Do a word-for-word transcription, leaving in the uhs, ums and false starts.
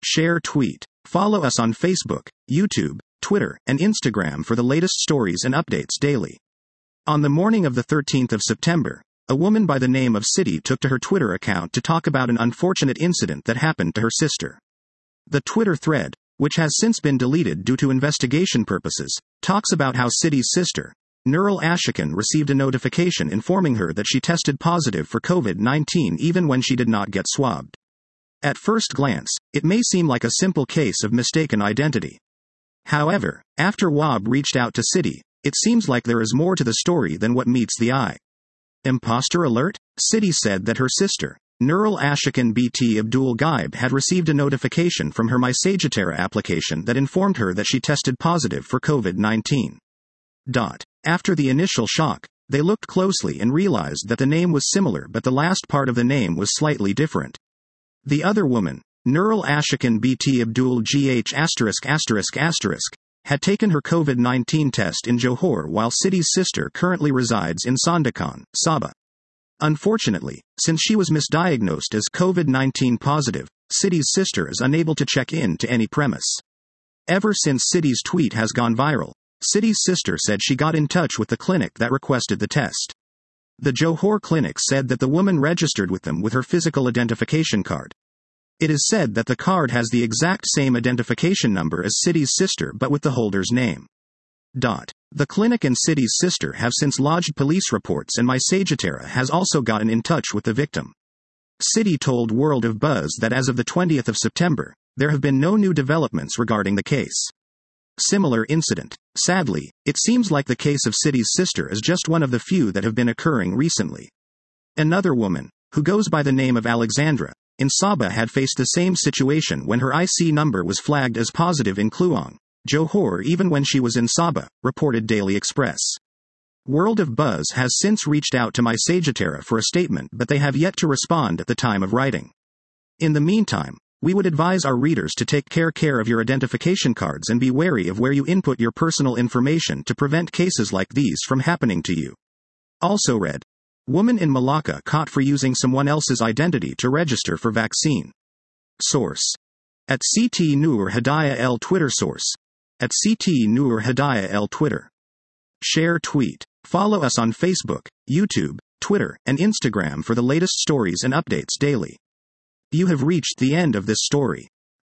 Share tweet. Follow us on Facebook, YouTube, Twitter, and Instagram for the latest stories and updates daily. On the morning of the thirteenth of September, a woman by the name of City took to her Twitter account to talk about an unfortunate incident that happened to her sister. The Twitter thread, which has since been deleted due to investigation purposes, talks about how City's sister, Nurul Ashikin, received a notification informing her that she tested positive for COVID nineteen even when she did not get swabbed. At first glance, it may seem like a simple case of mistaken identity. However, after W A B reached out to City, it seems like there is more to the story than what meets the eye. Imposter alert? City said that her sister, Nurul Ashikin binti Abdul Ghaib, had received a notification from her MySagittara application that informed her that she tested positive for COVID nineteen. Dot. After the initial shock, they looked closely and realized that the name was similar but the last part of the name was slightly different. The other woman, Nurul Ashikin binti Abdul Gh asterisk asterisk asterisk, had taken her COVID nineteen test in Johor while City's sister currently resides in Sandakan, Sabah. Unfortunately, since she was misdiagnosed as COVID nineteen positive, City's sister is unable to check in to any premise. Ever since City's tweet has gone viral, City's sister said she got in touch with the clinic that requested the test. The Johor clinic said that the woman registered with them with her physical identification card. It is said that the card has the exact same identification number as City's sister but with the holder's name. Dot. The clinic and City's sister have since lodged police reports and MySagittara has also gotten in touch with the victim. City told World of Buzz that as of the twentieth of September, there have been no new developments regarding the case. Similar incident. Sadly, it seems like the case of City's sister is just one of the few that have been occurring recently. Another woman, who goes by the name of Alexandra, in Sabah had faced the same situation when her I C number was flagged as positive in Kluang, Johor even when she was in Sabah, reported Daily Express. World of Buzz has since reached out to MySagittara for a statement but they have yet to respond at the time of writing. In the meantime, we would advise our readers to take care care of your identification cards and be wary of where you input your personal information to prevent cases like these from happening to you. Also read. Woman in Malacca caught for using someone else's identity to register for vaccine. Source. At C T Nur Hidayah L Twitter source. At C T Nur Hidayah L Twitter. Share tweet. Follow us on Facebook, YouTube, Twitter, and Instagram for the latest stories and updates daily. You have reached the end of this story.